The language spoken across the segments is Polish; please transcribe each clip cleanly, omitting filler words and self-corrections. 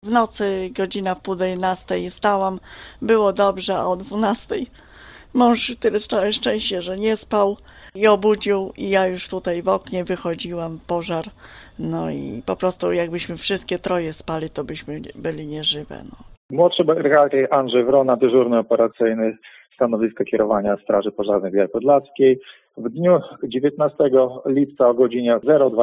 W nocy godzina 10:30 wstałam, było dobrze, a o 12:00 mąż tyle szczęście, że nie spał i obudził i ja już tutaj w oknie wychodziłam, pożar. No i po prostu jakbyśmy wszystkie troje spali, to byśmy byli nieżywe. No. Młodszy brygadier Andrzej Wrona, dyżurny operacyjny stanowiska kierowania Straży Pożarnej Białej Podlaskiej. W dniu 19 lipca o godzinie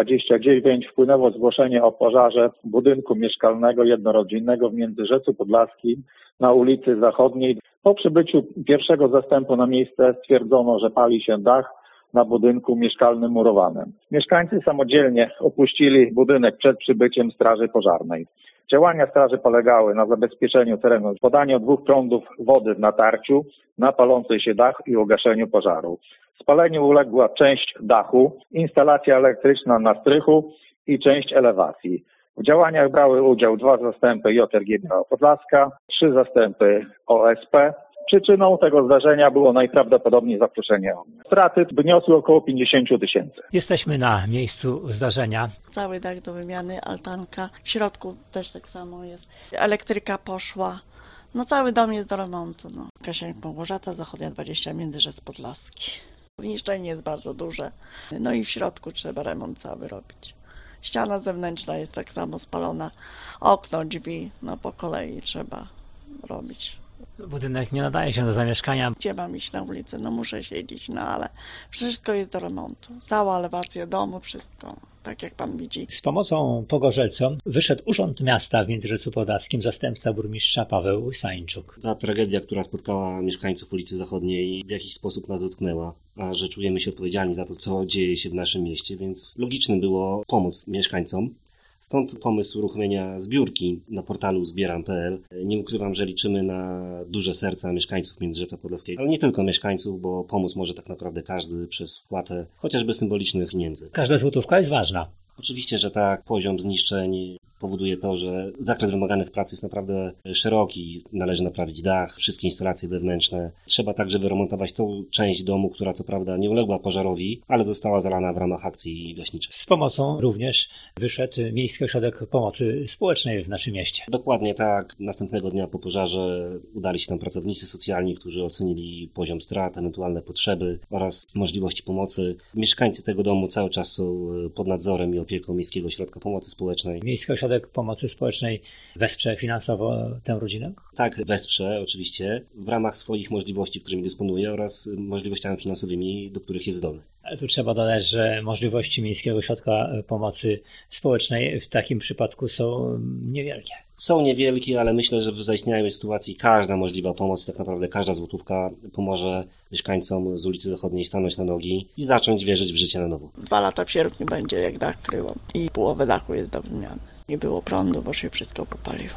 0:29 wpłynęło zgłoszenie o pożarze budynku mieszkalnego jednorodzinnego w Międzyrzecu Podlaskim na ulicy Zachodniej. Po przybyciu pierwszego zastępu na miejsce stwierdzono, że pali się dach na budynku mieszkalnym murowanym. Mieszkańcy samodzielnie opuścili budynek przed przybyciem Straży Pożarnej. Działania straży polegały na zabezpieczeniu terenu, podaniu 2 prądów wody w natarciu na palący się dach i ugaszeniu pożaru. Spaleniu uległa część dachu, instalacja elektryczna na strychu i część elewacji. W działaniach brały udział 2 zastępy JRG Biała Podlaska, 3 zastępy OSP. Przyczyną tego zdarzenia było najprawdopodobniej zapłoszenie ognia. Straty wyniosły około 50 000. Jesteśmy na miejscu zdarzenia. Cały dach do wymiany, altanka, w środku też tak samo jest. Elektryka poszła, no cały dom jest do remontu. No. Kasienka Małgorzata, Zachodnia 20, Międzyrzec Podlaski. Zniszczenie jest bardzo duże, no i w środku trzeba remont cały robić. Ściana zewnętrzna jest tak samo spalona, okno, drzwi, no po kolei trzeba robić. Budynek nie nadaje się do zamieszkania. Gdzie mam iść na ulicę? No muszę siedzieć, no ale wszystko jest do remontu. Cała elewacja domu, wszystko, tak jak pan widzi. Z pomocą pogorzelcom wyszedł Urząd Miasta w Międzyrzeczu Podlaskim, zastępca burmistrza Paweł Sańczuk. Ta tragedia, która spotkała mieszkańców ulicy Zachodniej, w jakiś sposób nas dotknęła, a że czujemy się odpowiedzialni za to, co dzieje się w naszym mieście, więc logiczne było pomóc mieszkańcom. Stąd pomysł uruchomienia zbiórki na portalu zbieram.pl. Nie ukrywam, że liczymy na duże serca mieszkańców Międzyrzeca Podlaskiego, ale nie tylko mieszkańców, bo pomóc może tak naprawdę każdy przez wpłatę chociażby symbolicznych pieniędzy. Każda złotówka jest ważna. Oczywiście, że tak, poziom zniszczeń powoduje to, że zakres wymaganych prac jest naprawdę szeroki. Należy naprawić dach, wszystkie instalacje wewnętrzne. Trzeba także wyremontować tą część domu, która co prawda nie uległa pożarowi, ale została zalana w ramach akcji gaśniczej. Z pomocą również wyszedł Miejski Ośrodek Pomocy Społecznej w naszym mieście. Dokładnie tak. Następnego dnia po pożarze udali się tam pracownicy socjalni, którzy ocenili poziom strat, ewentualne potrzeby oraz możliwości pomocy. Mieszkańcy tego domu cały czas są pod nadzorem i opieką Miejskiego Ośrodka Pomocy Społecznej. Miejski Ośrodek Pomocy Społecznej wesprze finansowo tę rodzinę? Tak, wesprze oczywiście w ramach swoich możliwości, którymi dysponuje oraz możliwościami finansowymi, do których jest zdolny. Ale tu trzeba dodać, że możliwości Miejskiego Ośrodka Pomocy Społecznej w takim przypadku są niewielkie. Są niewielkie, ale myślę, że w zaistniałej sytuacji każda możliwa pomoc, tak naprawdę każda złotówka pomoże mieszkańcom z ulicy Zachodniej stanąć na nogi i zacząć wierzyć w życie na nowo. 2 lata w sierpniu będzie, jak dach kryło i połowę dachu jest do wymiany. Nie było prądu, bo się wszystko popaliło.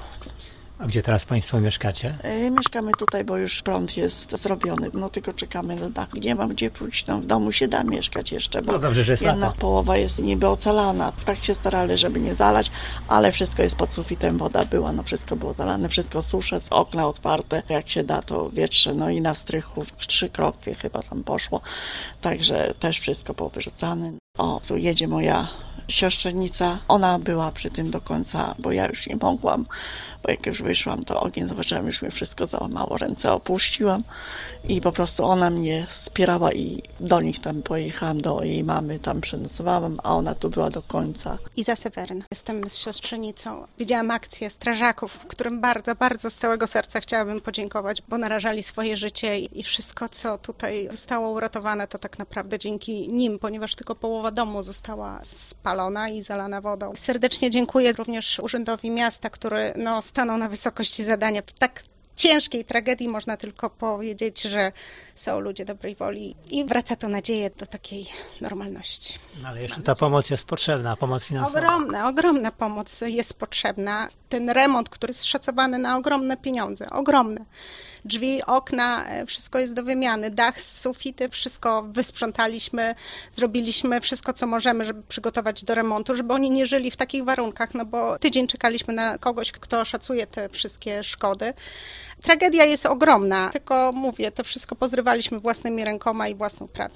A gdzie teraz Państwo mieszkacie? Mieszkamy tutaj, bo już prąd jest zrobiony, no tylko czekamy na dach. Nie mam gdzie pójść, no w domu się da mieszkać jeszcze, bo no dobrze, że jest jedna lato. połowa jest niby ocalana. Tak się starali, żeby nie zalać, ale wszystko jest pod sufitem, woda była, no wszystko było zalane, wszystko susze, okna otwarte, jak się da to wietrze, no i na strychu 3 krokwie chyba tam poszło, także też wszystko było wyrzucane. O, tu jedzie moja siostrzenica, ona była przy tym do końca, bo ja już nie mogłam, bo jak już wyszłam, to ogień zobaczyłam, już mnie wszystko załamało, ręce opuściłam i po prostu ona mnie wspierała i do nich tam pojechałam, do jej mamy tam przenocowałam, a ona tu była do końca. Iza Seweryn, jestem z siostrzenicą. Widziałam akcję strażaków, którym bardzo, bardzo z całego serca chciałabym podziękować, bo narażali swoje życie i wszystko, co tutaj zostało uratowane, to tak naprawdę dzięki nim, ponieważ tylko połowa domu została spalona i zalana wodą. Serdecznie dziękuję również Urzędowi Miasta, który stanął na wysokości zadania. W tak ciężkiej tragedii można tylko powiedzieć, że są ludzie dobrej woli i wraca to nadzieję do takiej normalności. No ale jeszcze ta pomoc jest potrzebna, pomoc finansowa. Ogromna pomoc jest potrzebna. Ten remont, który jest szacowany na ogromne pieniądze, ogromne. Drzwi, okna, wszystko jest do wymiany, dach, sufity, wszystko wysprzątaliśmy, zrobiliśmy wszystko, co możemy, żeby przygotować do remontu, żeby oni nie żyli w takich warunkach, no bo tydzień czekaliśmy na kogoś, kto szacuje te wszystkie szkody. Tragedia jest ogromna, tylko mówię, to wszystko pozrywaliśmy własnymi rękoma i własną pracą.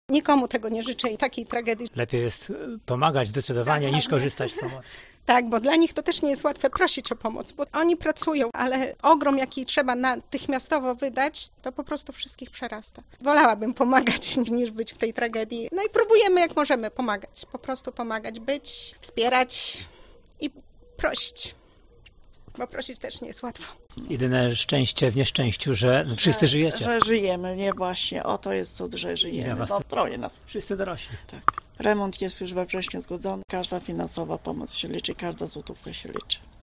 Nikomu tego nie życzę i takiej tragedii. Lepiej jest pomagać zdecydowanie niż korzystać z pomocy. Tak, bo dla nich to też nie jest łatwe prosić o pomoc, bo oni pracują, ale ogrom, jaki trzeba natychmiastowo wydać, to po prostu wszystkich przerasta. Wolałabym pomagać niż być w tej tragedii. No i próbujemy jak możemy pomagać, po prostu pomagać, być, wspierać i prosić, bo prosić też nie jest łatwo. Jedyne szczęście w nieszczęściu, że wszyscy żyjecie. Że żyjemy, nie właśnie. O, to jest cud, że Ile żyjemy. was No, troje nas. Wszyscy dorośli. Tak. Remont jest już we wrześniu zgodzony. Każda finansowa pomoc się liczy, każda złotówka się liczy.